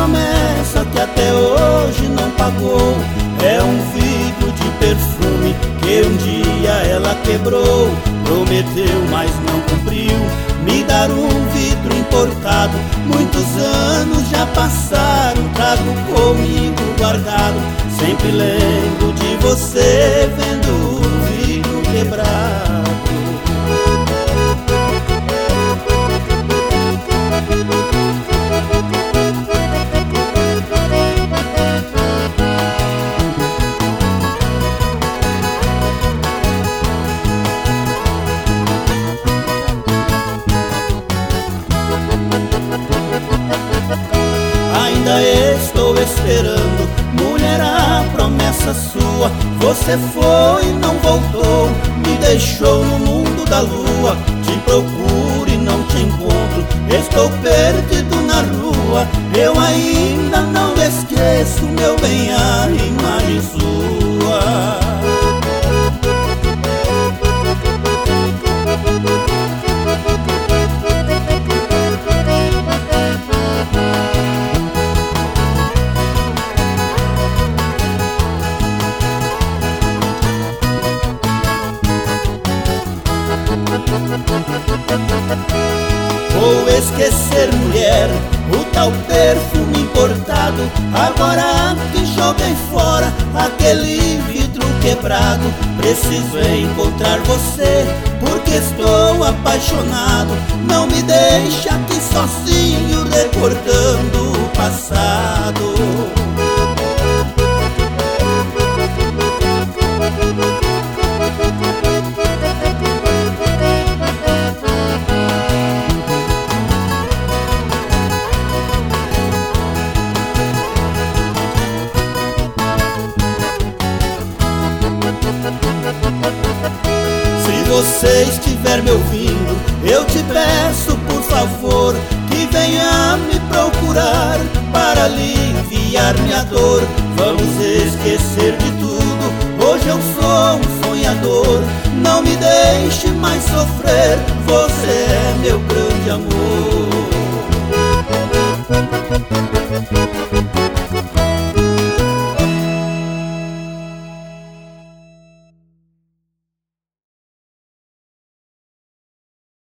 promessa que até hoje não pagou. É um vidro de perfume que um dia ela quebrou. Prometeu, mas não cumpriu, me dar um vidro importado. Muitos anos já passaram, trago comigo guardado. Sempre lembro de você vendo o vidro quebrado. Ainda estou esperando, mulher, a promessa sua. Você foi e não voltou, me deixou no mundo da lua. Te procuro e não te encontro, estou perdido na rua. Eu ainda não esqueço, meu bem, a imagem sua. Vou esquecer, mulher, o tal perfume importado. Agora que joguei fora aquele vidro quebrado, preciso encontrar você, porque estou apaixonado. Não me deixe aqui sozinho, recordando o passado. Se você estiver me ouvindo, eu te peço por favor que venha me procurar para aliviar minha dor. Vamos esquecer de tudo, hoje eu sou um sonhador. Não me deixe mais sofrer, você é meu grande amor.